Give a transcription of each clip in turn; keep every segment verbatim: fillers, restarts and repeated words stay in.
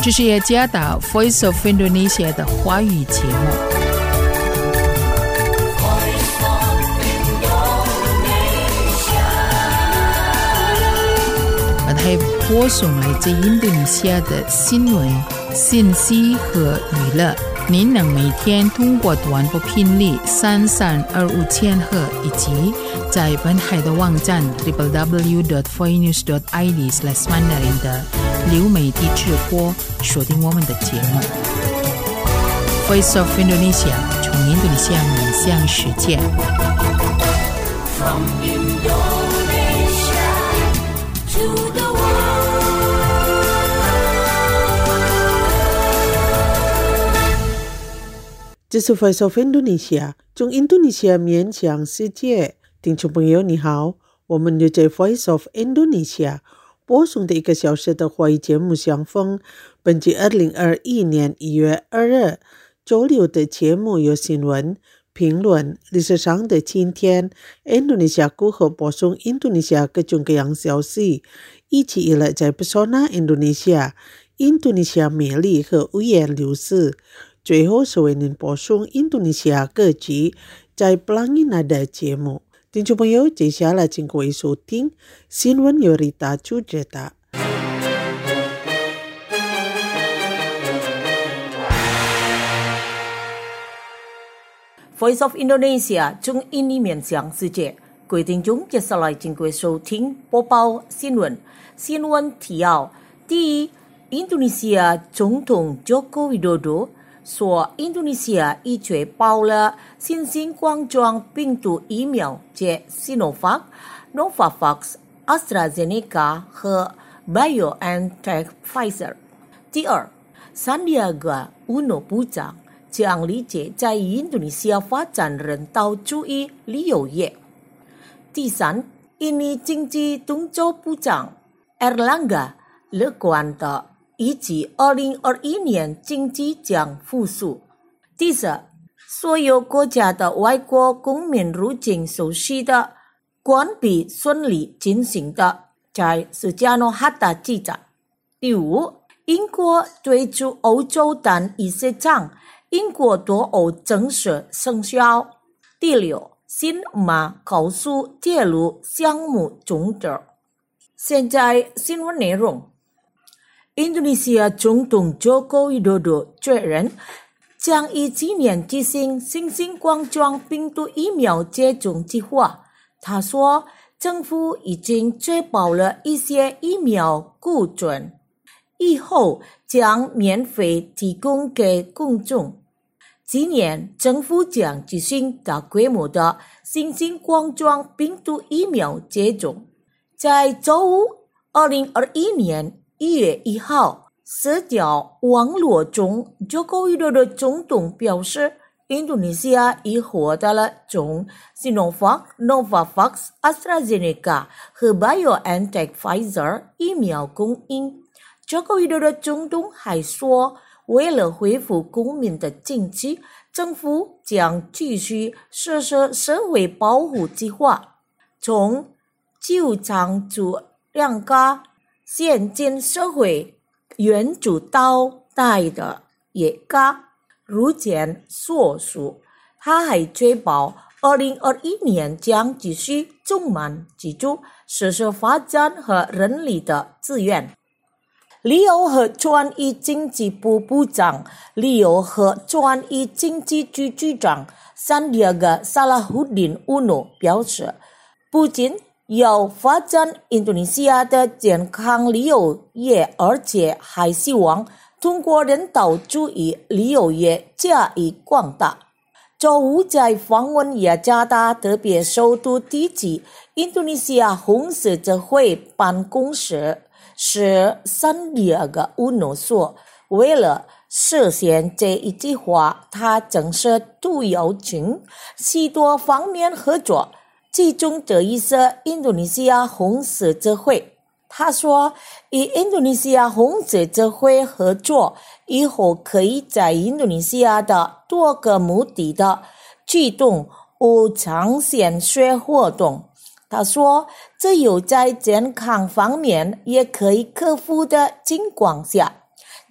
这是耶加达 Voice of Indonesia 的华语节目。它播送来自印度尼西亚的新闻、信息和娱乐。您能每天通过短波频率三三二五千赫，以及在本台的网站 double-u double-u double-u dot voinews dot i d slash mandarin 的流媒体直播收听我们的节目。Voice of Indonesia 从印度尼西亚面向世界。From Indonesia to the world. 这是 Voice of Indonesia 从印度尼西亚面向世界。听众朋友你好，我们就在 Voice of Indonesia 播送的一个小时的华语节目相逢。本季二零二一年一月二日周六的节目有新闻、评论、历史上的今天、印度尼西亚如何播送印度尼西亚各种各样消息，以及以来在 Pesona Indonesia 印度尼西亚美丽和五颜六色。最后是为您播送印度尼西亚各级在 Pelangi Nada 节目。听众朋友，接下来请各位收听新闻由Rita主持的。 Voice of Indonesia 从印尼面向世界，各位听众接下来请各位收听播报新闻。新闻提要：第一，印度尼西亚总统 Joko Widodo说，印度尼西亚已确保了新型冠状病毒疫苗接 Sinovac、Novavax、AstraZeneca 和 BioNTech Pfizer。第二，三迪亚哥乌诺部长将理解在印度尼西亚发展人道主义旅游业。第三，印尼经济动作部长 Erlangga 乐观的以及二零二一年经济将复苏。第四，所有国家的外国公民入境手续的关闭顺利进行的，在斯加诺哈达记载。第五，英国退出欧洲单一市场，英国脱欧正式生效。第六，新马高速铁路项目终止。现在新闻内容。印度尼西亚总统 Joko Widodo 确认将于今年进行新型冠状病毒疫苗接种计划。他说，政府已经确保了一些疫苗库存，以后将免费提供给公众。今年政府将进行大规模的新型冠状病毒疫苗接种。在周五二零二一年一月一号，社交网络中 Joko Widodo 总统表示，印度尼西亚已获得了从 Sinovac、Novavax、AstraZeneca 和 BioNTech Pfizer 疫苗供应。Joko Widodo 总统还说，为了恢复公民的经济，政府将继续实施社会保护计划，从救长助两个现今社会援助到大的业家如前所述。他还确保二零二一年将继续充满基础设施发展和人力的资源。旅游和创意经济部部长、旅游和创意经济局局长 Sandiaga Salahuddin Uno 表示，不仅要发展印度尼西亚的健康旅游业，而且还希望通过人道主义旅游业加以广大。周五在访问雅加达特别首都地区，印度尼西亚红十字会办公室是三第二个乌诺说，为了实现这一计划，他正式都邀请许多方面合作，其中这一是印度尼西亚红十字会。他说，与印度尼西亚红十字会合作以后，可以在印度尼西亚的多个目的的驱动无偿献血活动。他说，只有在健康方面也可以克服的情况下，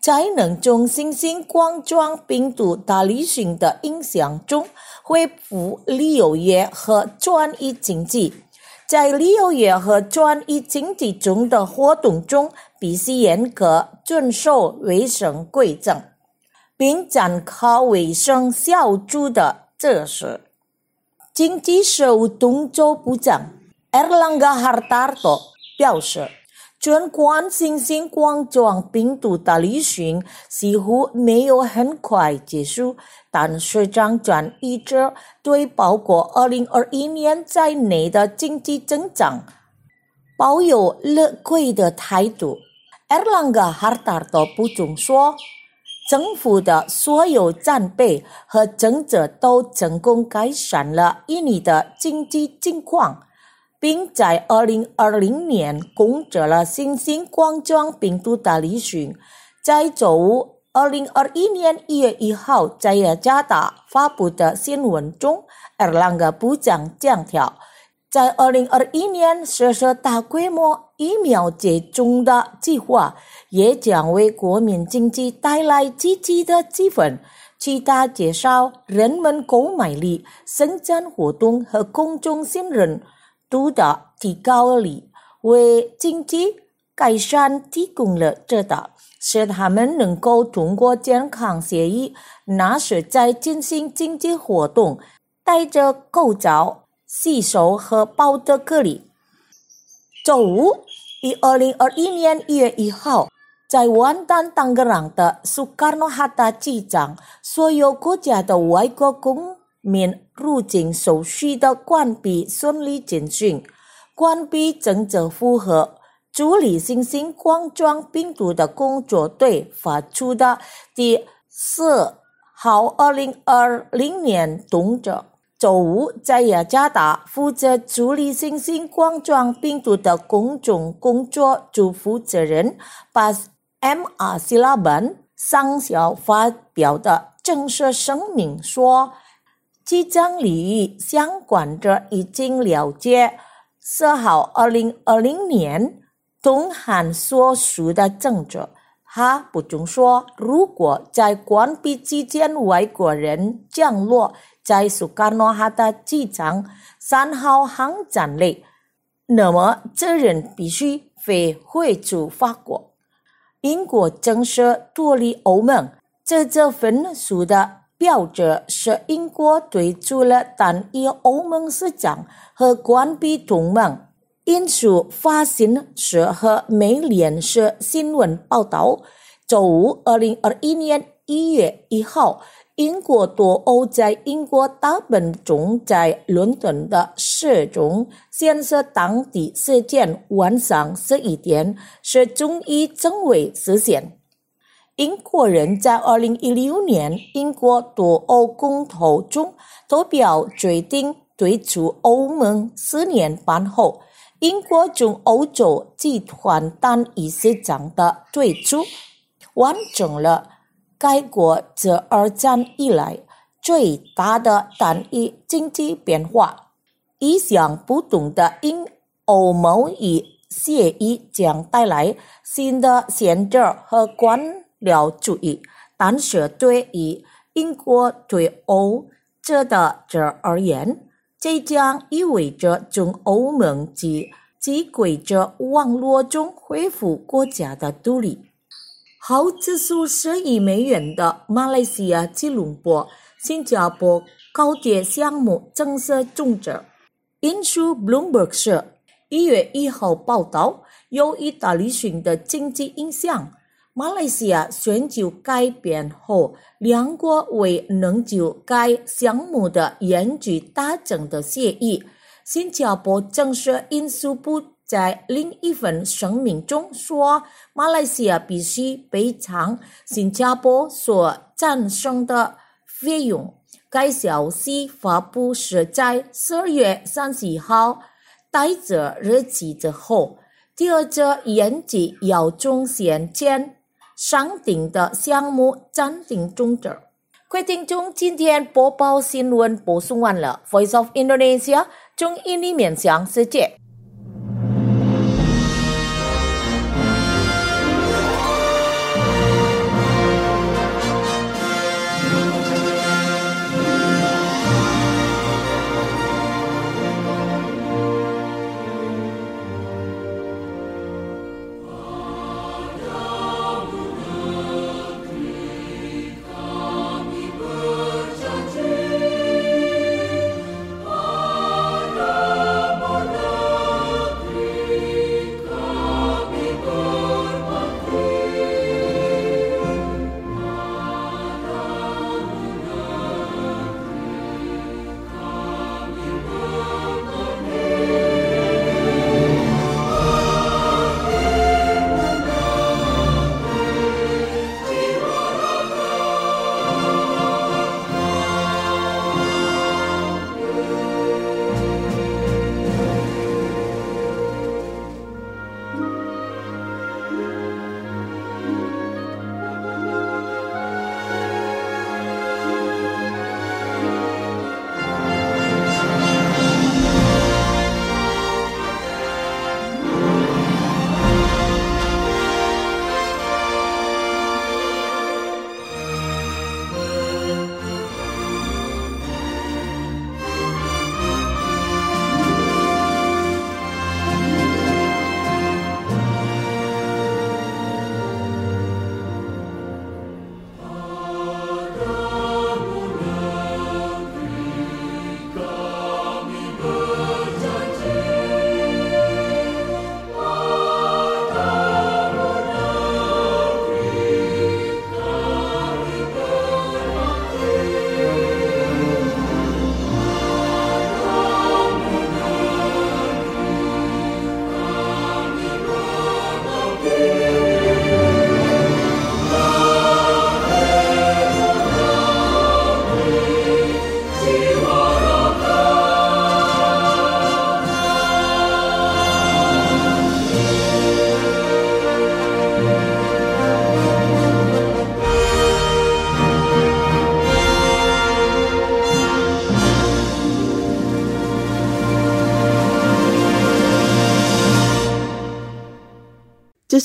才能从新型冠状病毒大流行的影响中恢复旅游业和转移经济。在旅游业和转移经济中的活动中，必须严格遵守卫生规则，并展开卫生小组的测试。经济事务动作部长 Erlangga Hartarto 表示，尽管新型冠状病毒大流行似乎没有很快结束，但市场转移者对包括二零二一年在内的经济增长抱有乐观的态度。Erlangga Hartarto 补充说，政府的所有战备和政策都成功改善了印尼的经济情况，并在二零二零年控制了新型冠状病毒大流行。在周五二零二一年一月一号在雅加达发布的新闻中， Erlangga 部长强调，在二零二一年实施大规模疫苗接种的计划也将为国民经济带来积极的气氛。其他介绍，人们购买力、生产活动和公众信任度的提高力为经济改善提供了指导，使他们能够通过健康协议，那是在进行经济活动，戴着口罩、洗手和保持距离。周五，于二零二一年一月一号，在湾丹tăng格朗的苏卡诺哈达机场，所有国家的外国公民入境手续的关闭顺利进行。关闭政策符合处理新型冠状病毒的工作队发出的第四号二零二零年通知。周五，在雅加达负责处理新型冠状病毒的公众工作组负责人Pas M R Silaban上校发表的正式声明说，机长领域相关者已经了解四号二零二零年东韩所属的政策。他补充说，如果在关闭期间外国人降落在苏卡诺哈达机场三号航站内，那么这人必须飞回去法国。英国正式脱离欧盟，这这分数的标志是英国退出了单一欧盟市场和关闭同盟。因素发行社和美联社新闻报道，周五二零二一年一月一号，英国脱欧在英国大本钟在伦敦的市中显示当地时间晚上十一点是终于正为实现。英国人在二零一六年英国脱欧公投中投票决定退出欧盟，四年半后，英国从欧洲集团单一市场的退出，完成了该国自二战以来最大的单一经济变化。意想不到的英欧贸易协议将带来新的限制和官僚主义，但是对于英国退欧者的者而言，这将意味着从欧盟及其规则网络中恢复国家的独立。耗资数十亿美元的马来西亚吉隆坡新加坡高铁项目正式终止。引述 Bloomberg 社一月一号报道，由于大流行的经济影响，马来西亚寻求改变后，两国未能就该项目的延续达成的协议。新加坡正式运输部在另一份声明中说，马来西亚必须赔偿新加坡所产生的费用。该消息发布是在十二月三十号待着日期之后，第二则延期要从先前商定的项目暂停终止。各位听众，今天播报新闻播送完了。Voice of Indonesia 中印尼面向世界。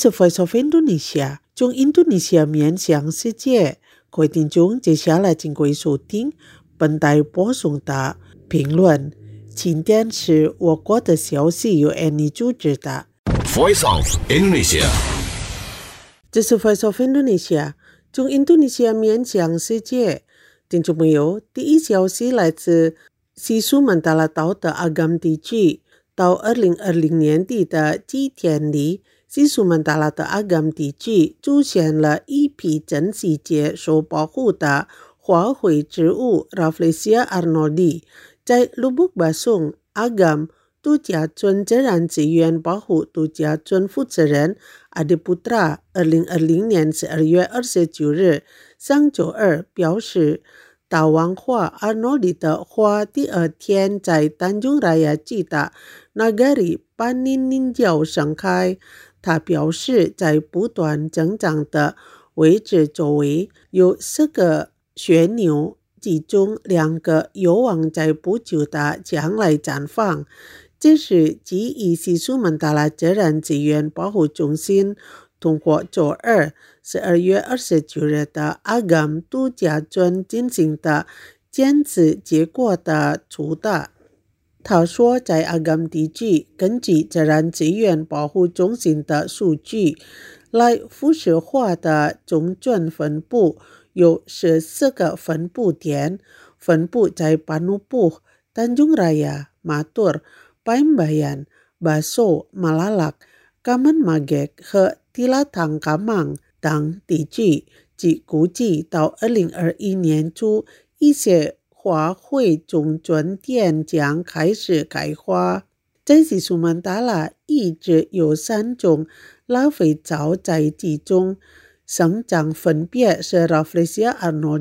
这是 Voice of Indonesia 从印度尼西亚面向世界。各位听众，接下来请各位收听本台播送的评论。今天是我国的消息由 Annie 主持的。 Voice of Indonesia， 这是 Voice of Indonesia 从印度尼西亚面向世界。听众朋友，第一消息来自西苏门答腊岛的阿甘地区。到二零二零年底的几天里，西苏门答腊的阿甘地区出现了一批珍稀界受保护的花卉植物 Rafflesia arnoldii， 在鲁布巴松阿甘度假村自然资源保护度假村负责人 Adiputra 二零二零年十二月二十九日上周二表示，大王花 Arnoldii 的花第二天在丹中拉雅季的Nagari Paninninjau盛开。他表示，在不断增长的位置周围有四个旋钮，其中两个有望在不久的将来绽放。这是基于西苏门答腊自然资源保护中心通过周二十二月二十九日的阿甘度假村进行的检测结果的出的。他说，在阿甘地区，根据自然资源保护中心的数据，来辐射花的总准分布有十四个分布点，分布在Panupuh、Tanjung Raya、Matur、Baimbayan、Baso、Malalak、Kaman Magek 和 Tilatang-Kamang 等地区。即估计到二零二一年初，一些花卉种准点将开始开花。在西苏门答腊一直有三种老肥皂在其中生长，分别是 Rafflesia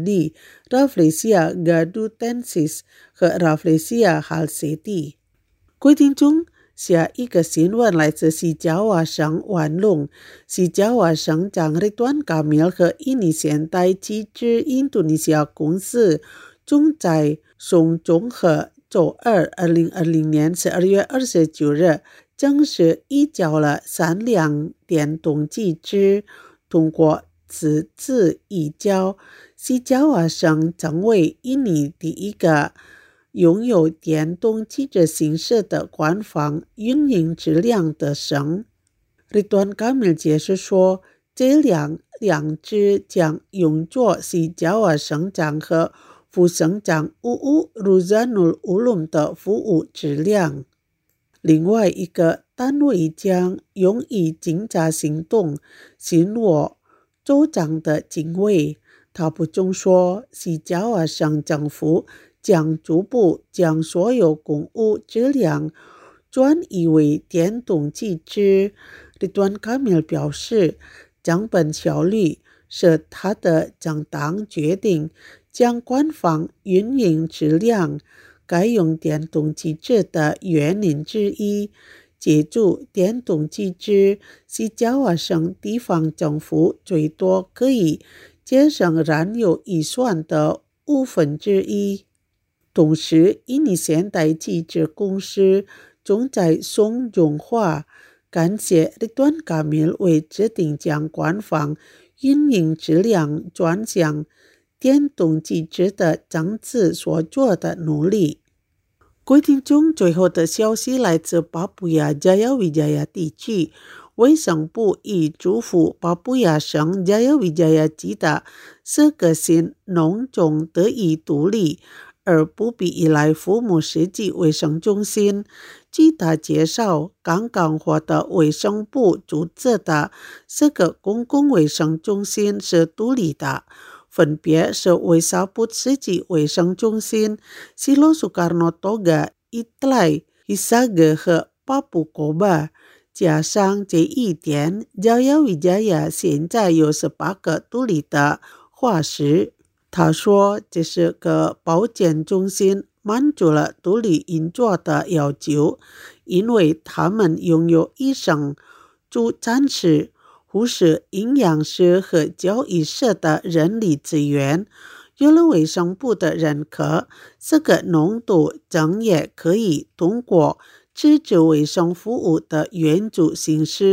arnoldii、Rafflesia gadutensis 和 Rafflesia halsetii。各位听众，下一个新闻来自西爪哇省万隆。西爪哇省长 Ridwan Kamil 和印尼现代机制印度尼西亚公司正在松中和周二二零二零年十二月二十九日正式移交了三辆电动机车。通过此次移交，西爪哇省成为印尼第一个拥有电动汽车形式的官方运营质量的省。Ridwan Kamil 解释说，这两辆车将用作西爪哇省长和副省长 U U Ruzanul Ulum 的服务质量。另外一个单位将用于警察行动，巡逻州长的警卫。他补充说，西爪哇省政府将逐步将所有公务质量转移为电动汽车。Ridwan Kamil 表示，降本效率是他的正当决定，将官方运营质量改用电动汽车的原因之一。借助电动汽车，西爪哇省地方政府最多可以节省燃油预算的五分之一。同时，印尼现代汽车公司正在松中化。感谢 Ridwan Kamil 为制定将官方运营质量转向电动汽车的政策所做的努力。各位听众，最后的消息来自巴布亚加亚维加亚地区。卫生部已嘱咐巴布亚省加亚维加亚籍的四个新农种得以独立，而不必依赖父母实际卫生中心。据他介绍，刚刚获得卫生部注册的四个公共卫生中心是独立的，分别是卫沙布实际卫生中心、西洛苏卡诺多嘎、伊特莱、伊萨格和巴布国巴。加上这一点，加亚维加亚现在有十八个独立的化石。他说，这是个保健中心满足了独立运作的要求，因为他们拥有医生、助产师、护士、营养师和教育师的人力资源。有了卫生部的认可，这个农度正也可以通过自治卫生服务的援助形式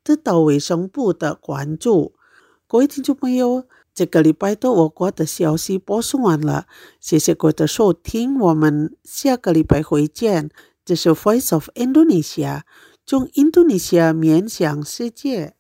得到卫生部的关注。各位听众朋友，这个礼拜的我国的消息播送完了，谢谢各位的收听，我们下个礼拜会见。这是 Voice of Indonesia， 从印度尼西亚面向世界。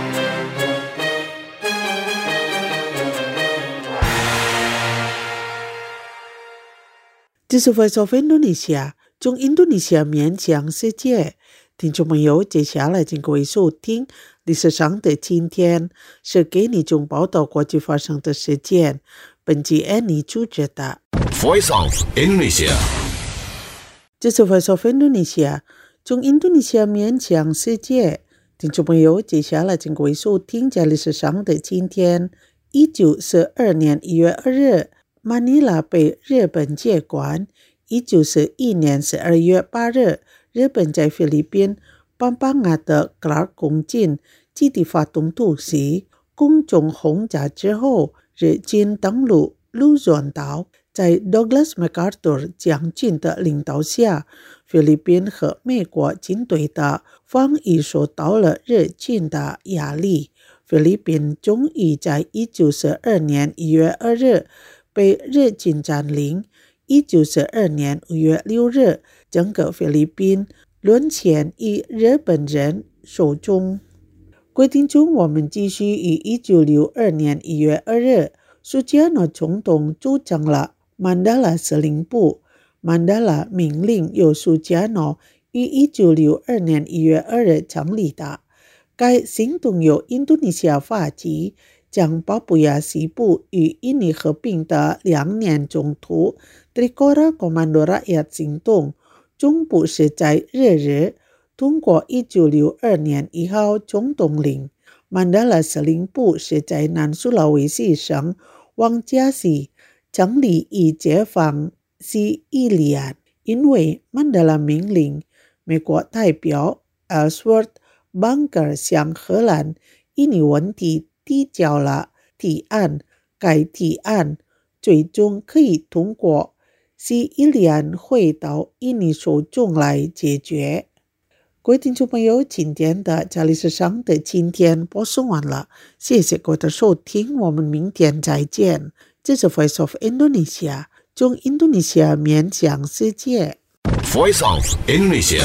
这是 Voice of Indonesia， 从印度尼西亚面向世界。听众朋友，接下来请各位收听历史上的今天，是给你从报道国际发生的事件。本集安妮主持的 Voice of Indonesia。 这是 Voice of Indonesia， 从印度尼西亚面向世界。听众朋友，接下来请各位收听在历史上的今天。一九四二年一月二日，马尼拉被日本接管。一九四一年十二月八日，日本在菲律宾班巴亚的格拉空军基地发动突袭，空中轰炸之后，日军登陆鹿儿岛。在 Douglas MacArthur 将军的领导下，菲律宾和美国军队的防御受到了日军的压力。菲律宾终于在一九四二年一月二日被日军占领。一九四二年五月六日，整个菲律宾沦陷于日本人手中。规定中，我们继续于一九六二年一月二日，苏加诺总统组成了曼德拉司令部。曼德拉命令由苏加诺于一九六二年一月二日成立的。该行动由印度尼西亚发起，将巴布亚西部与印尼合并的两年中途 Trikora Komando Rakyat 行动，总部是在日日。通过一九六二年一号总统令，曼德拉司令部是在南苏拉威西省旺加西成立以解放西伊利安。因为曼德拉命令，美国代表 Ellsworth Bunker 向荷兰印尼问题提交了提案，该提案最终可以通过西伊利安回到印尼手中来解决。各位听众朋友，今天的在历史上的今天播送完了，谢谢各位的收听，我们明天再见。这是 Voice of Indonesia， 从印度尼西亚面向世界。 Voice of Indonesia。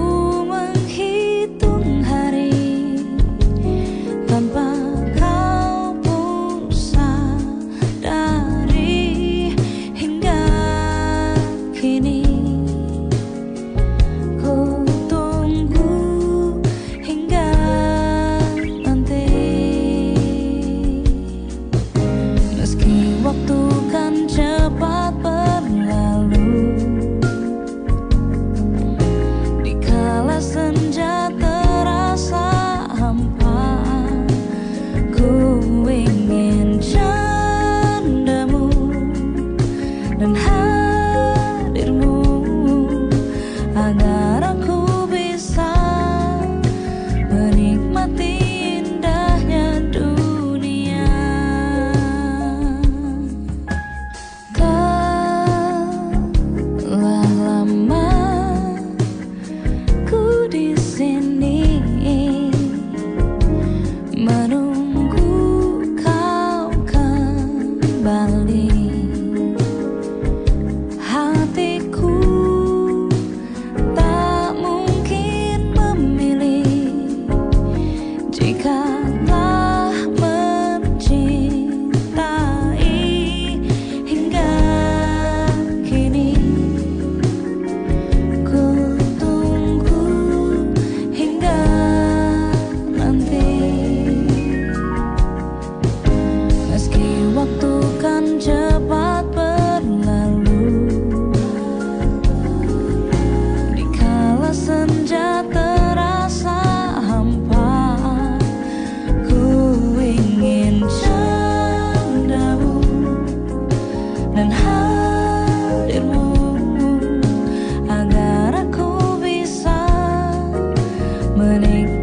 Tanpa kau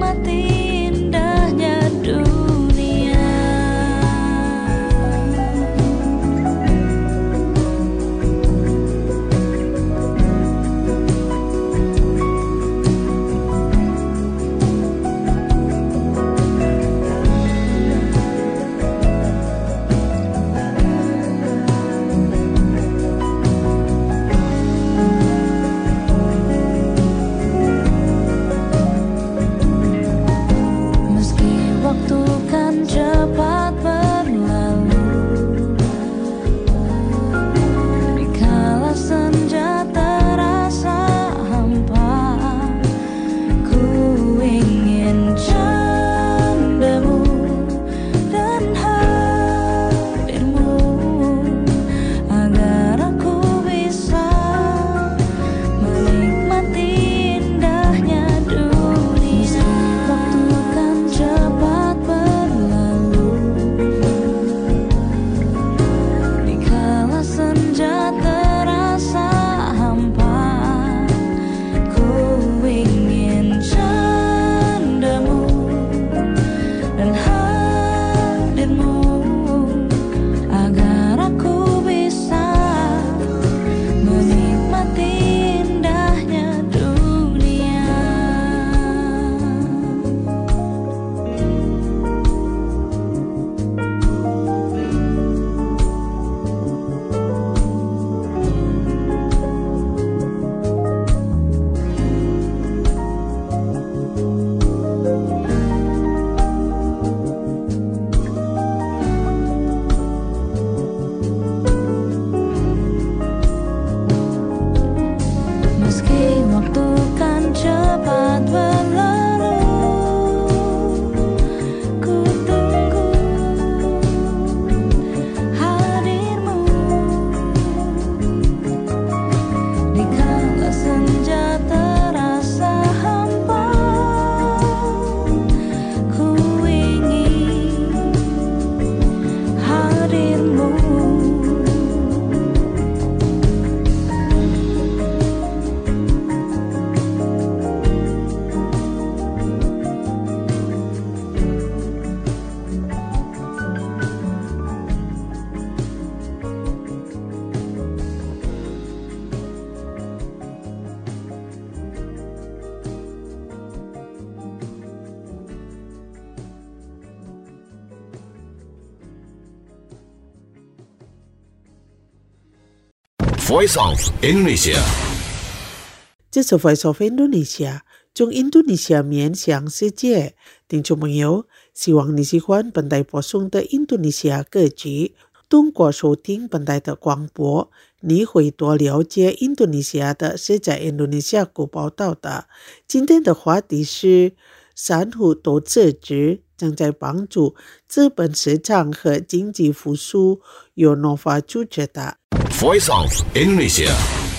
Voice of Indonesia。 这是 Voice of Indonesia， 从印度尼西亚面向世界。听众朋友，希望你喜欢本台播送的印度尼西亚歌曲。通过收听本台的广播，你会多了解印度尼西亚的是在印度尼西亚国报道的。今天的话题是珊瑚投资值正在帮助资本市场和经济复苏，由 Nova 主持的。 Voice of Indonesia。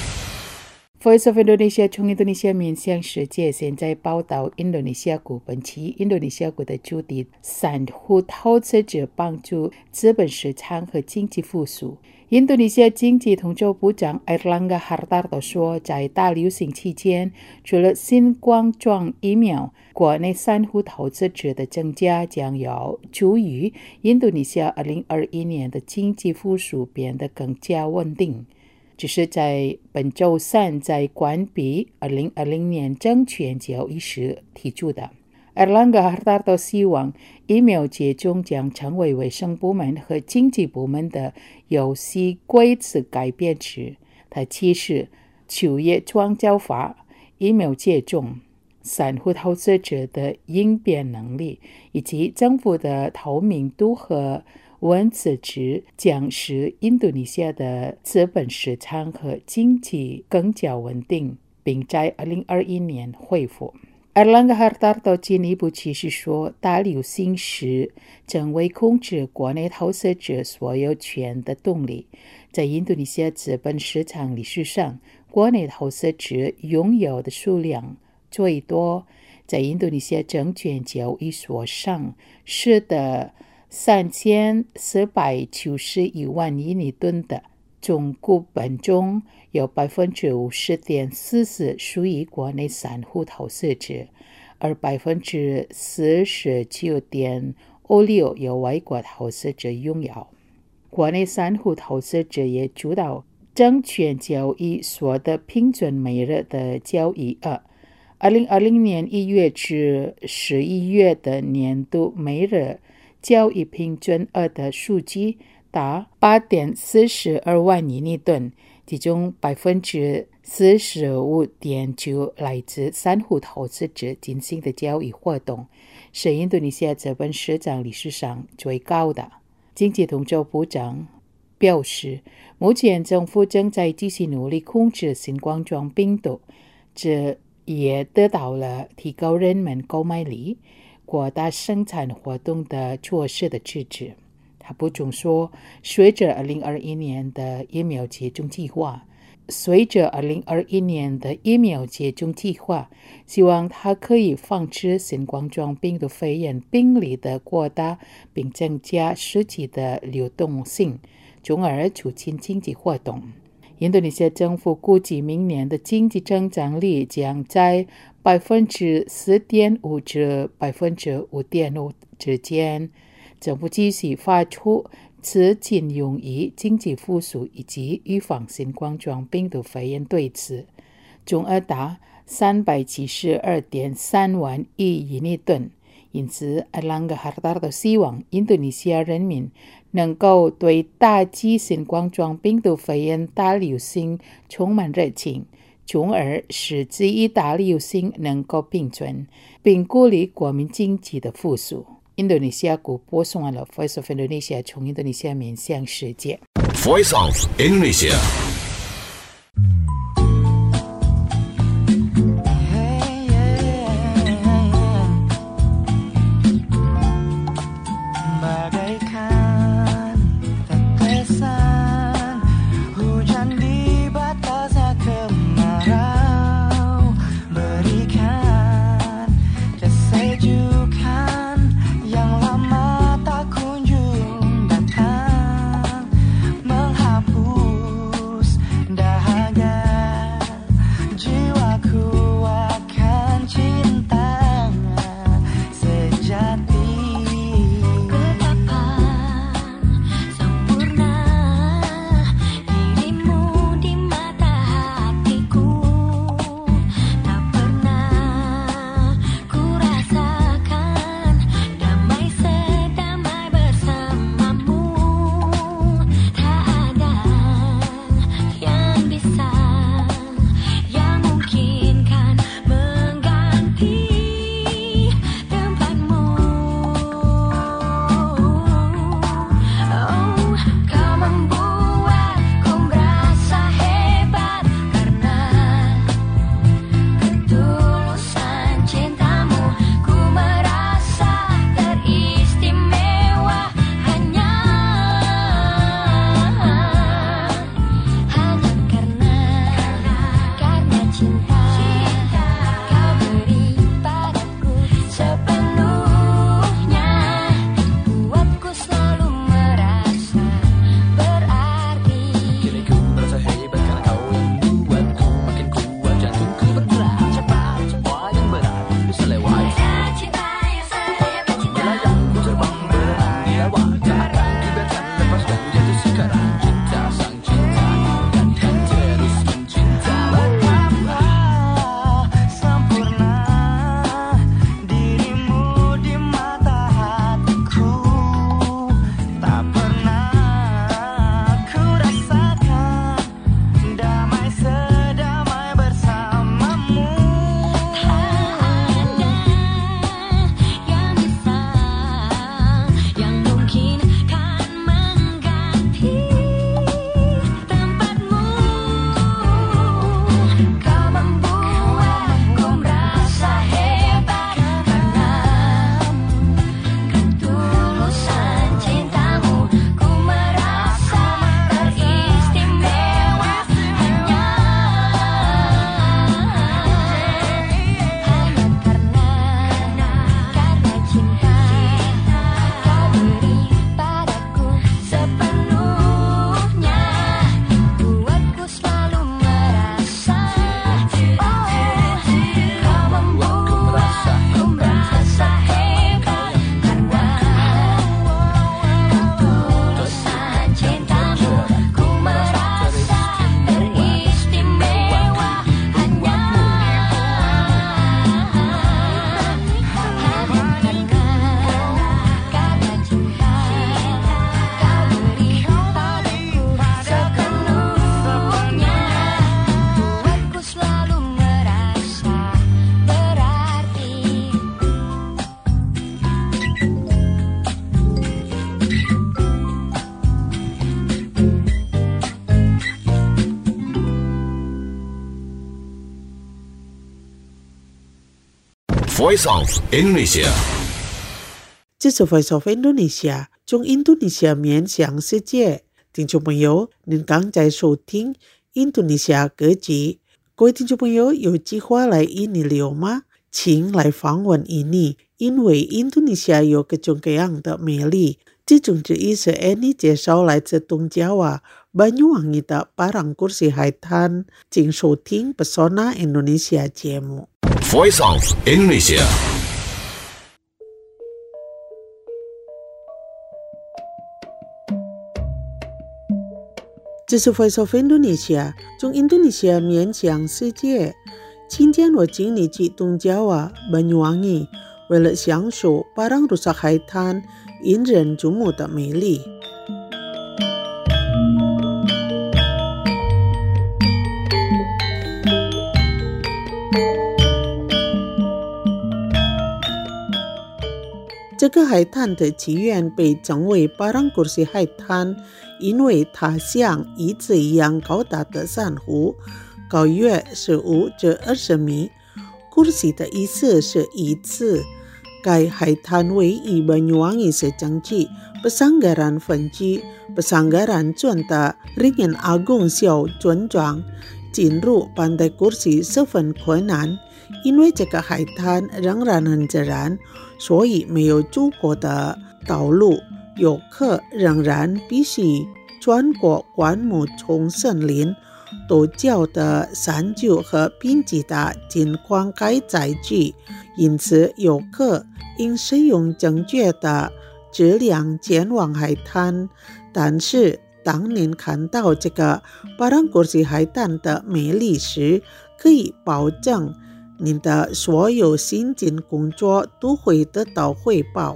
Voice of Indonesia 从印度尼西亚面向世界，现在报道印度尼西亚股。本期印度尼西亚股的主题：珊瑚投资者帮助资本市场和经济复苏。印度尼西亚经济统筹部长 Airlangga Hartarto 说，在大流行期间，除了新冠状疫苗，国内珊瑚投资者的增加将有助于印度尼西亚二零二一年的经济复苏变得更加稳定。只是在本周三在关闭二零二零年证券交易时提出的。Airlangga Hartarto 希望疫苗接种将成为卫生部门和经济部门的游戏规则改变时，他启示企业创造法、疫苗接种、珊瑚投资者的应变能力以及政府的透明度和稳资值将使印度尼西亚的资本市场和经济更加稳定，并在二零二一年恢复。Airlangga Hartarto 进一步启示说，大流行时成为控制国内投资者所有权的动力。在印度尼西亚资本市场历史上，国内投资者拥有的数量最多，在印度尼西亚证券交易所上是的三千四百九十一万印尼吨的总股本中，有百分之五十点四四属于国内散户投资者， 而百分之四十九点五六由外国投资者拥有。国内散户投资者也主导证券交易所的平均每日的交易额。二零二零年一月至十一月的年度每日交易平均额的数据达八点四十二万亿尼吨，其中百分之四十五点九来自散户投资者进行的交易活动，是印度尼西亚资本市场历史上最高的。经济统筹部长表示，目前政府正在继续努力控制新冠状病毒，这也得到了提高人们购买力、扩大生产活动的措施的支持。他补充说，随着二零二一年的疫苗接种计划，随着二零二一年的疫苗接种计划，希望它可以防止新冠状病毒肺炎病例的扩大，并增加实际的流动性，从而促进经济活动。印度尼西亚政府估计明年的经济增长率将在百分之四点五至百分之五点五之间。政府继续发出资金用于经济复苏以及预防新冠状病毒肺炎对此，总额达三百七十二点三万亿印尼盾。因此，阿朗格哈达都希望印度尼西亚人民能够对打击新冠状病毒肺炎大流行充满热情，从而使这一大流行能够并存，并鼓励国民经济的复苏。印度尼西亚国播送完了 Voice of Indonesia 从印度尼西亚面向世界。 Voice of Indonesia。 Menghapus Voice of Indonesia。 这是 Voice of Indonesia， 从印度尼西亚面向世界。听众朋友，您刚在收听印度尼西亚歌集。各位听众朋友，有计划来印尼旅游吗？请来访问印尼，因为印度尼西亚有各种各样的美丽。其中之一是 Annie 介绍来自东加瓦 Banyuwangi 的 Parangkursi 海滩，请收听 Pesona Indonesia 节目。 Voice of Indonesia。 这是 Voice of Indonesia， 从印度尼西亚面向世界。今天我经历去东加瓦 Banyuwangi， 为了享受 Parangkursi 海滩引人注目的美丽。这个海滩的起源被称为 Parangkursi 海滩，因为它像椅子一样高大的珊瑚，高约十五至二十米。Kursi 的意思是椅子。该海滩位于 Banyuwangi 市政区 Pesanggaran 分区 Pesanggaran 村的 Ringin Agung 小村庄。进入 Pantai Kursi 十分困难，因为这个海滩仍然很自然，所以没有住过的道路，游客仍然必须穿过灌木丛森林，陡峭的山丘和贫瘠的金矿该载具，因此游客应使用正确的质量前往海滩。但是当您看到这个 Parangkursi 海滩的美丽时，可以保证您的所有辛勤工作都会得到回报。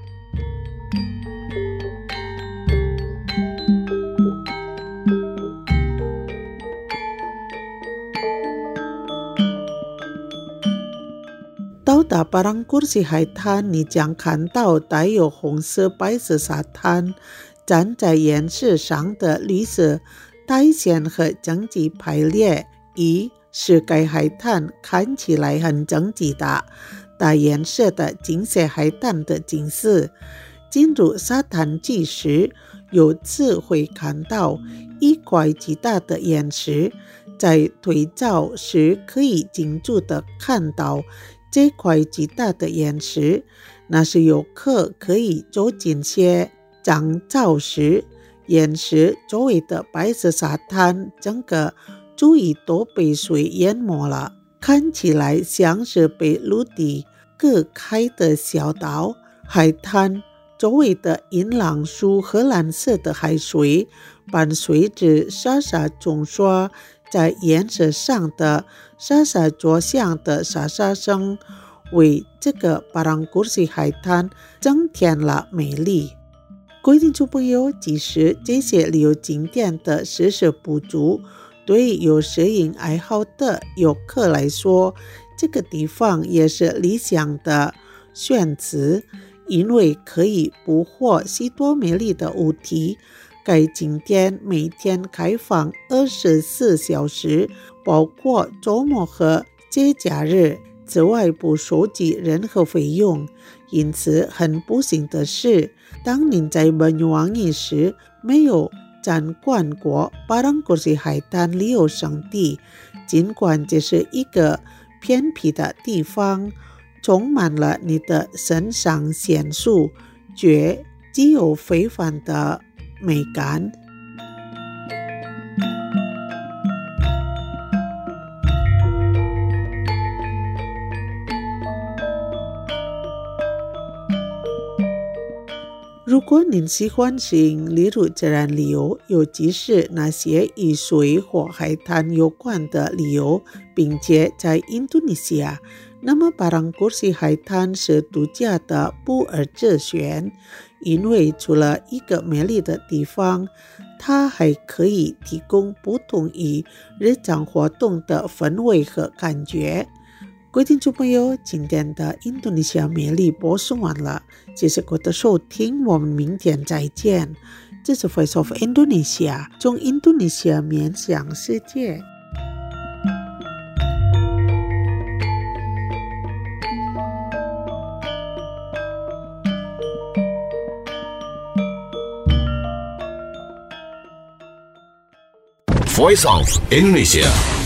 到达 Parangkursi 海滩，你将看到带有红色白色沙滩，站在岩石上的绿色带线和整齐排列，一是该海滩看起来很整齐的大颜色的金色海滩的景色。进入沙滩区时，有次会看到一块极大的岩石，在对照时可以清楚地看到这块极大的岩石，那是游客可以走近些涨潮时，岩石周围的白色沙滩整个注意都被水淹没了，看起来像是被陆地割开的小岛。海滩周围的银朗树和蓝色的海水，伴随着沙沙冲刷在岩石上的沙沙作响的沙沙声，为这个 Parangkursi 海滩增添了美丽。各位听众朋友，即使这些旅游景点的设施不足，对有摄影爱好的游客来说，这个地方也是理想的选择，因为可以捕获许多美丽的物体。该景点每天开放二十四小时，包括周末和节假日，此外不收集任何费用。因此很不幸的是，当您在 Banyuwangi 时没有参观过 Parangkursi 海滩旅游胜地，尽管这是一个偏僻的地方，充满了你的肾上腺素，却具有非凡的美感。如果您喜欢行例如自然旅游，尤其是那些与水或海滩有关的旅游，并且在印度尼西亚，那么 Parangkursi 海滩是度假的不二之选，因为除了一个美丽的地方，它还可以提供不同于日常活动的氛围和感觉。各位听众朋友，今天的印度尼西亚美丽播送完了，谢谢各位的收听，我们明天再见。这是 Voice of Indonesia， 从印度尼西亚面向世界。 Voice of Indonesia.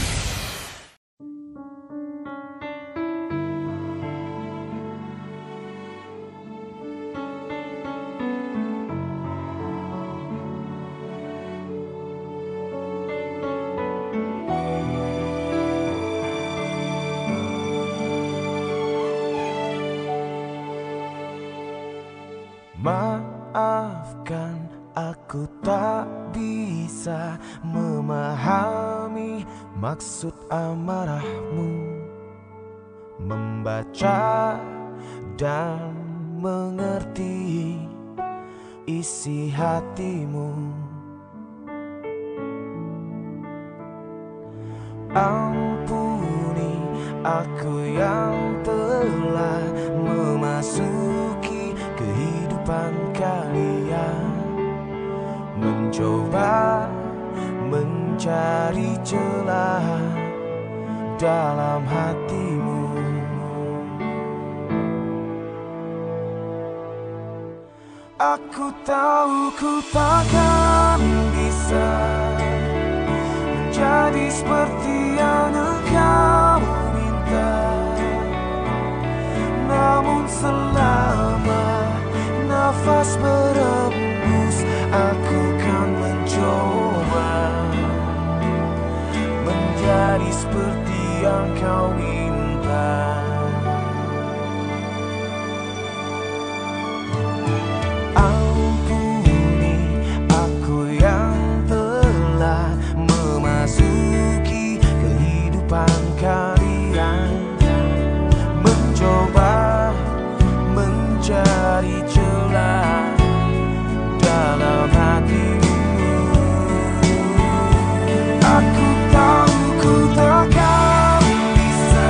Maafkan, aku tak bisa memahami maksud amarahmu, membaca dan mengerti isi hatimu. Ampuni aku yang telah memasuki kehidupan kalian, mencoba mencari celah dalam hatimu. Aku tahu ku takkan bisa menjadi seperti yang engkau minta, namun selama nafas berembus, aku kan mencoba menjadi seperti yang kau minta. Ampuni aku yang telah memasuki kehidupan kalian, mencoba mencari celah dalam hatimu. Aku tahu ku takkan bisa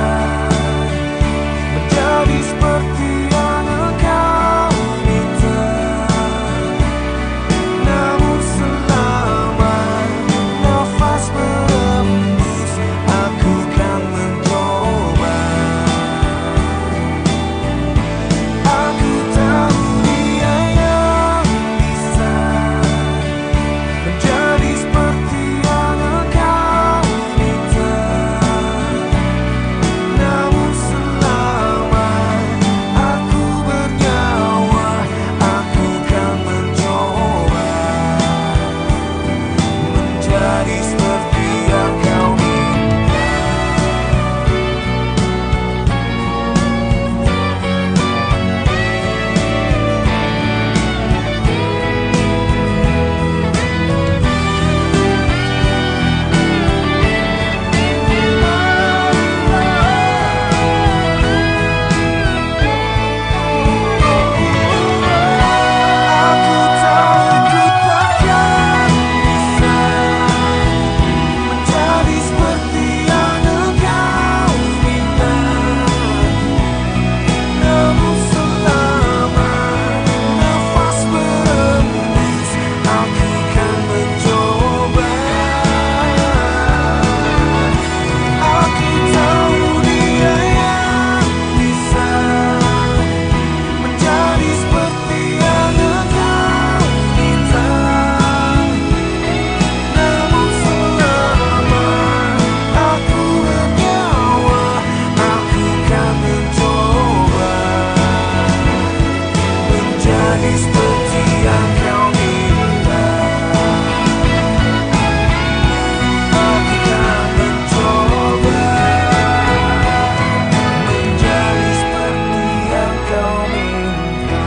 menjadi seperti yang engkau minta, namun selama nafas berembus, aku kan mencoba. Aku tahu dia yang bisa menjadi seperti yang engkau minta, namun selama aku bernyawa, aku kan mencoba menjadi seperti yang kau minta. Aku tahu ku takkan bisa menjadi seperti yang engkau minta, namun selama nafas berembus, aku kan mencoba. Aku tahu dia yang bisa menjadi seperti yang engkau minta, namun selama aku bernyawa, aku kan mencoba menjadi seperti yang kau minta. Aku kan mencoba menjadi seperti yang kau minta.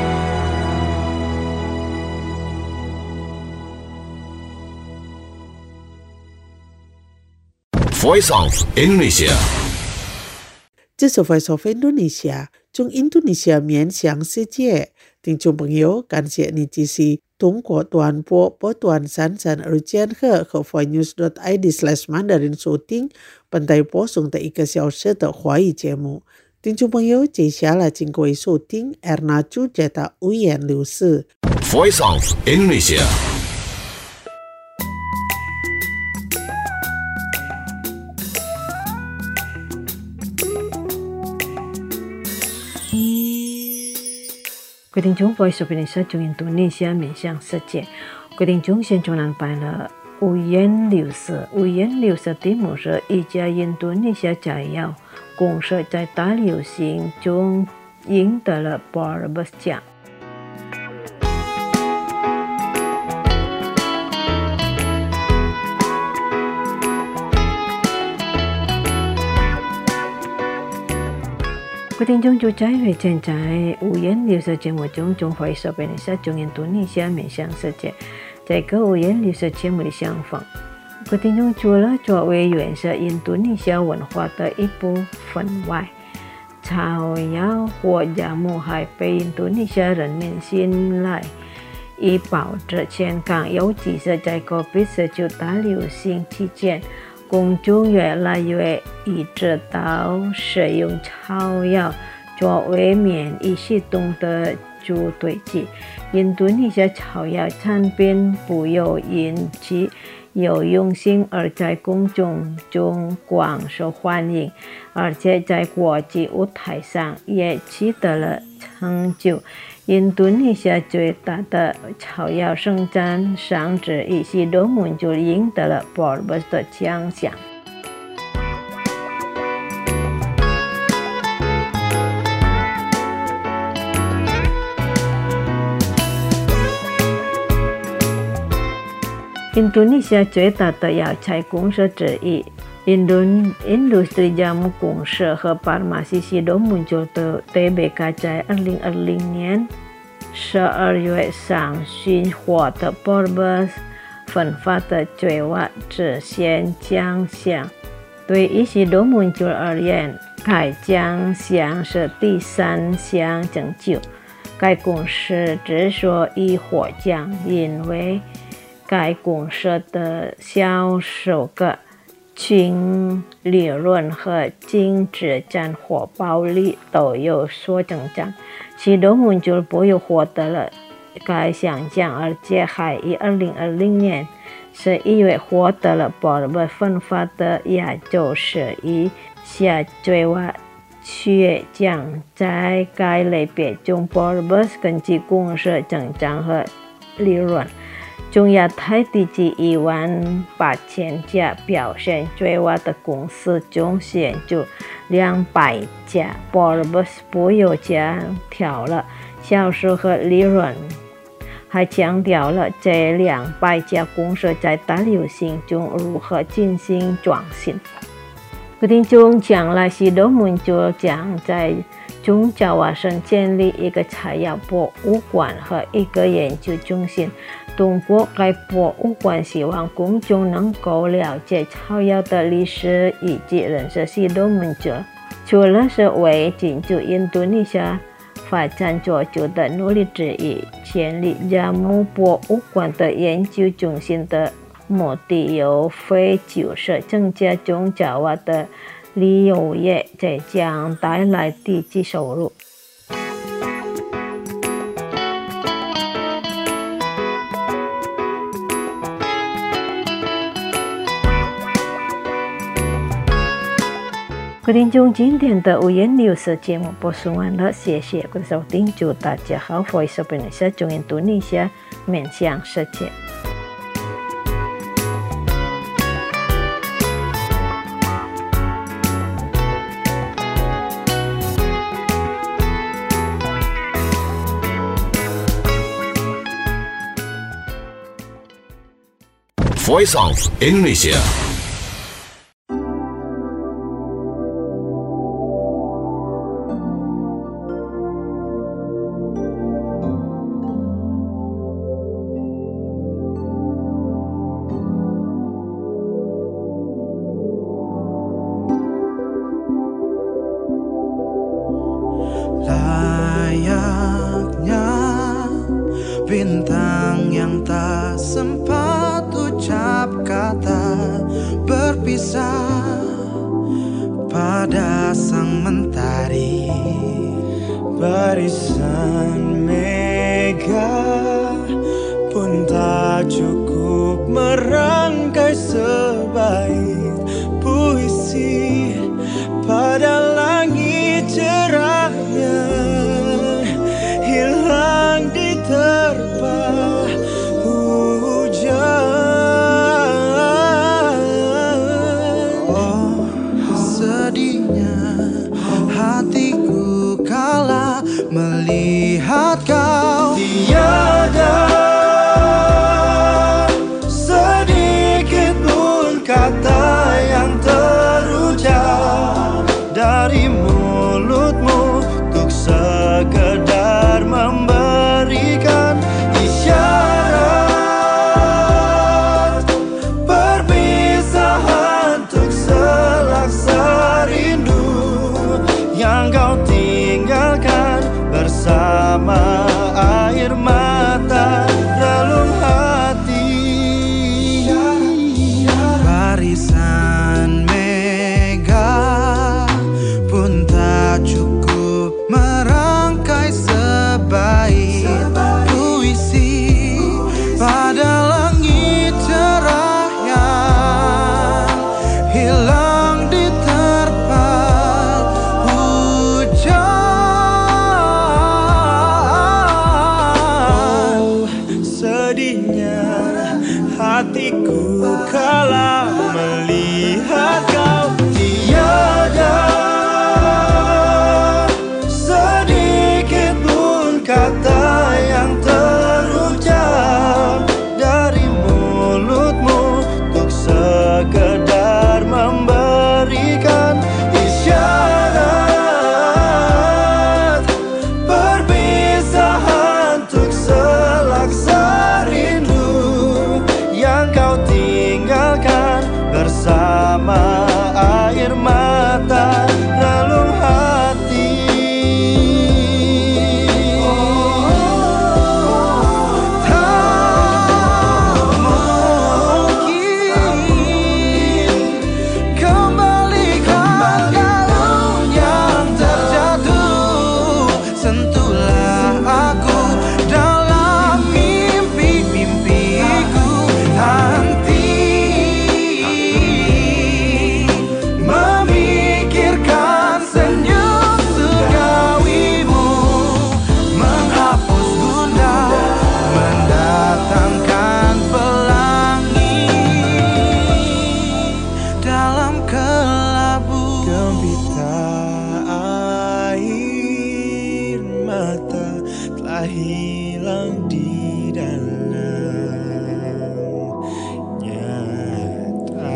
Voice of Indonesia. 这是 Voice of Indonesia 从印度尼西亚面向世界。听众朋友，感谢你继续通过短波波段三三二千赫和 voicenews dot i d slash mandarin 收听本台播送的一个小时的华语节目。听众朋友，接下来请各位收听 Erna Chu 姐的五言六事。 Voice of Indonesia. Quyết định chúng Voice of Indonesia 从印度尼西亚面向世界。quyết định chúng 先从南拜了五颜六色。五颜六色的模式，一家印度尼西亚佳肴公社在大流行中赢得了 Barbus 奖。各位聽眾，就在會正在五顏六色節目中，中華所俾你實中印度尼西亞面向世界，在個五顏六色節目的相逢。各位聽眾，除了作為原是印度尼西亞文化的一部分外，草藥或酵母還被印度尼西亞人民信賴，以保證健康。尤其是在 COVID 十九 大流行期間，公眾越來越意識到使用草藥作為免疫系統的助推劑。印度尼西亞草藥產品不有因其有用性而在公眾中廣受歡迎，而且在國際舞台上也取得了成就。印度尼西亞最大的草藥生產商之一西多門就贏得了 Barbus 的獎項。印度尼西亞最大的藥材公社之一，印度 Industri Jamu 公社和 Farmasi Sido muncul的 T B K 在二零二零年十二月上旬获得 Barbus 分发的最佳制宪奖项。对于西多门就而言，该奖项是第三项成就。该公司之所以获奖，因为该公司的销售额、净利润和净资产回报率都有所增长。西多门就不又获得了该项奖，而且还于二零二零年十一月获得了 Barbus 分发的亚洲十一下最佳企业奖。在该类别中 ，Barbus 根据公司增长和利润，中亚太地区一万八千家表现最佳的公司中选出两百家 ，Barbus 不又强调了销售和利润，还强调了这两百家公司在大流行中如何进行创新。各听众，将来西多门就将在中爪哇省建立一个草药博物馆和一个研究中心。通过该博物馆，希望公众能够了解草药的历史以及认识西多门就。除了是为进驻印度尼西亚发展做出的努力之一，建立jamu博物馆的研究中心的目的有非就是增加中爪哇的旅游业，这将带来地基收入。各位听众，今天的五颜六色节目播送完了，谢谢各位收听，祝大家好，Voice of Indonesia 中印度尼西亚面向世界。 Voice of Indonesia。 Layaknya bintang yang tak sempat ucap kata berpisah pada sang mentari. Barisan mega pun tak cukup merangkai sebaik puisi pada langit cerahnya, hilang diterpa hujan. melihat kau. Tiada sedikit pun kata yang terucap dari mulutmu untuk sekedar memberikan isyarat perpisahan untuk selaksa rindu yang kau tinggalkan bersama air mata relung hati. Barisan mega pun tak cukup merangkai sebaik puisi pada langit cerah yang hilang diterpa hujan. Sedihnya hatiku kala melihat kau. Tiada sedikit pun kata yang terucap dari mulutmu untuk sekedar memberikan isyarat perpisahan untuk selaksa rindu yang kau tinggalkan bersama air mata relung hati. Tak mungkin kembalikan kalung yang terjatuh. Sentuhlah aku dalam mimpi-mimpiku. Henti memikirkan senyum surgawimu, menghapus gundah, mendatangkan pelangi dalam kelabu. Gempita air mata telah hilang di dalam nyata.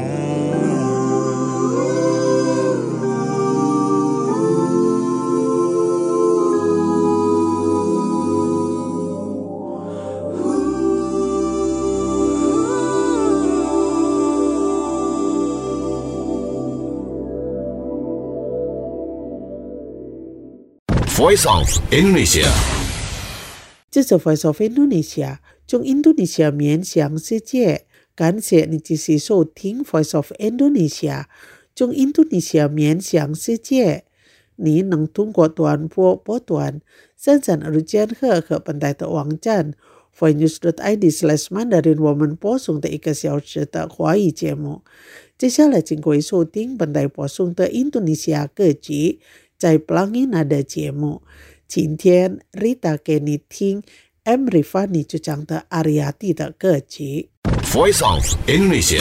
Voice of Indonesia. 这是 Voice of Indonesia 从印度尼西亚面向世界。感谢你继续收听 Voice of Indonesia 从印度尼西亚面向世界。你能通过短波波段三三二千赫和本台的网站 voicenews dot i d slash mandarin 我们播送的一个小时的华语节目。接下来请各位收听本台播送的印度尼西亚歌曲在 Pelangi Nada 节目。今天 Rita 给你听 M. Rifani 主唱的 Ariati 的歌曲。 Voice of Indonesia.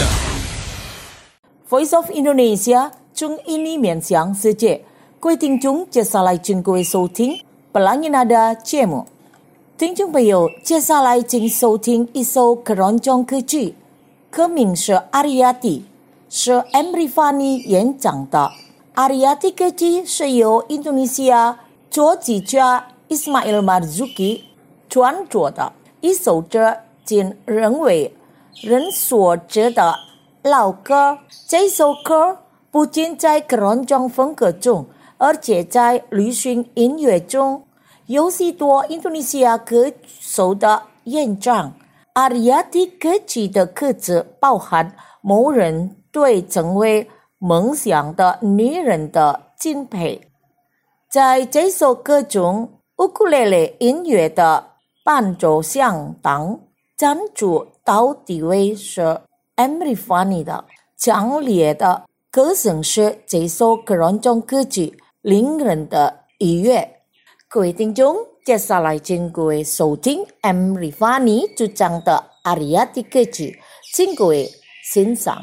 Voice of Indonesia 从印尼面向世界。各位听众，接下来请各位收听 Pelangi Nada 节目。听众朋友，接下来请收听一首keroncong歌曲，歌名是 Ariati， 是 M. Rifani 演唱的。Ariati 歌曲是由印度尼西亚作曲家 Ismail Marzuki 创作的一首歌，仅认为人所知的老歌。这首歌不仅在keroncong风格中，而且在流行音乐中有许多印度尼西亚歌手的演唱。Ariati 歌曲的歌词包含某人对成为梦想的女人的敬佩。在这首歌中，乌克丽丽音乐的伴奏相当，赞助到地位是 M. Rifani 的。强烈的歌声是这首keroncong歌曲令人的愉悦。各位听众，接下来请各位收听 M. Rifani 主唱的 Ariati 歌曲，请各位欣赏。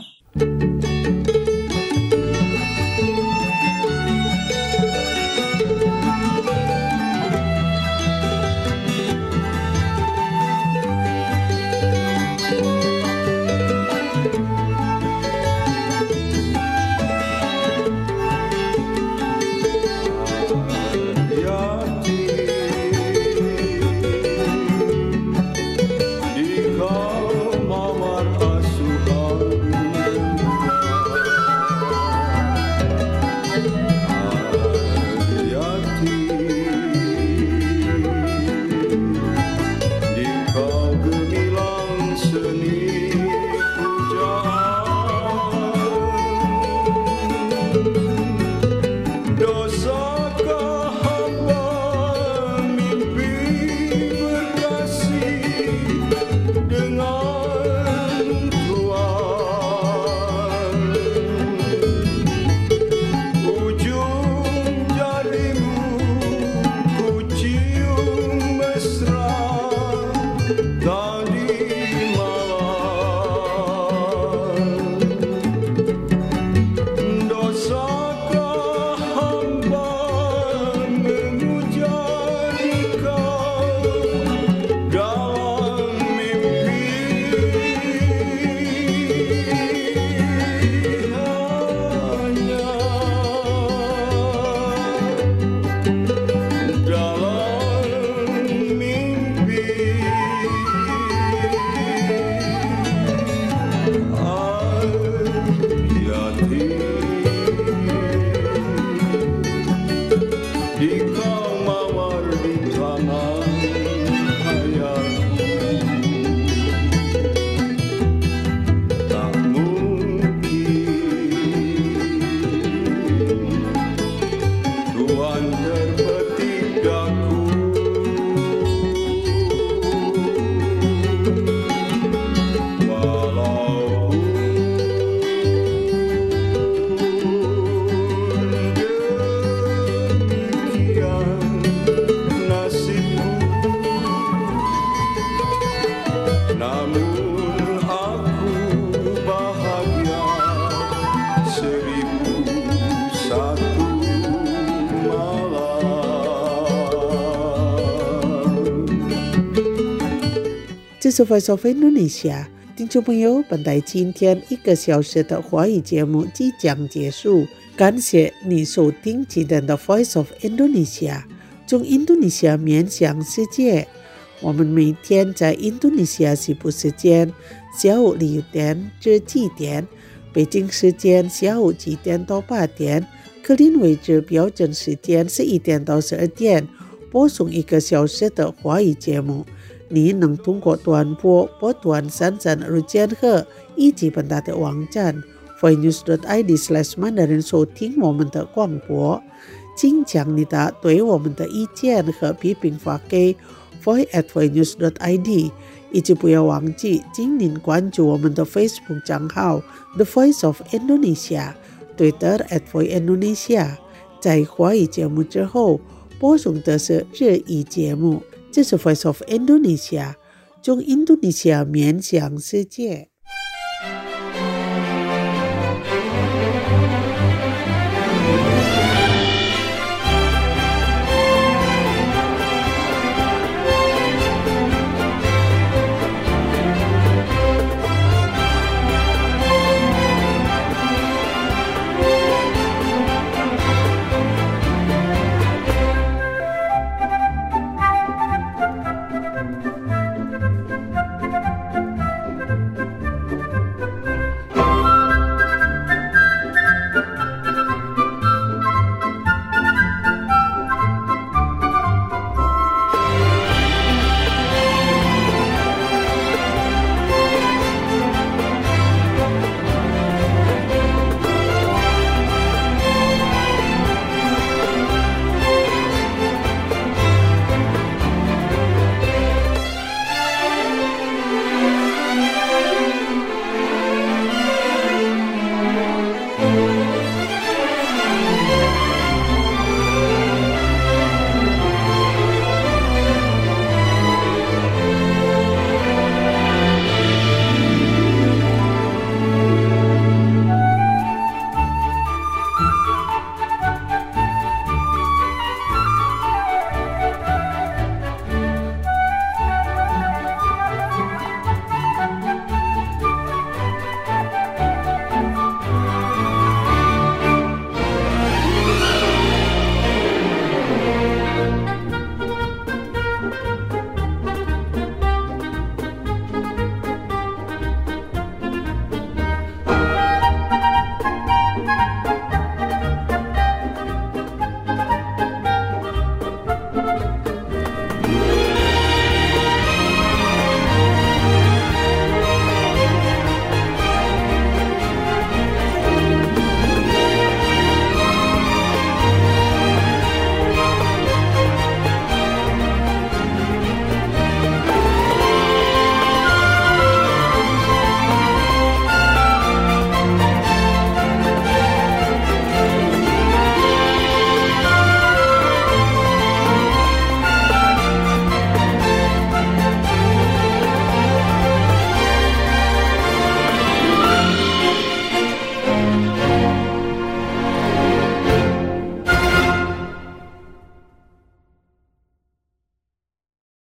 这是 Voice of Indonesia。听众朋友，本台今天一个小时的华语节目即将结束，感谢你收听今天的 Voice of Indonesia， 从印度尼西亚面向世界。我们每天在印度尼西亚西部时间下午六点至七点，北京时间下午七点到八点，克林维治标准时间十一点到十二点，播送一个小时的华语节目。你能通过短波波段三三二千赫以及本台的网站 voinews dot i d slash mandarin 收听我们的广播。请将你的对我们的意见和批评发给 voice at voinews dot i d， 以及不要忘记请您关注我们的 Facebook 账号 The Voice of Indonesia， Twitter at voice Indonesia。 在华语节目之后播送的是日语节目。这是 Voice of Indonesia， 从印度尼西亚面向世界。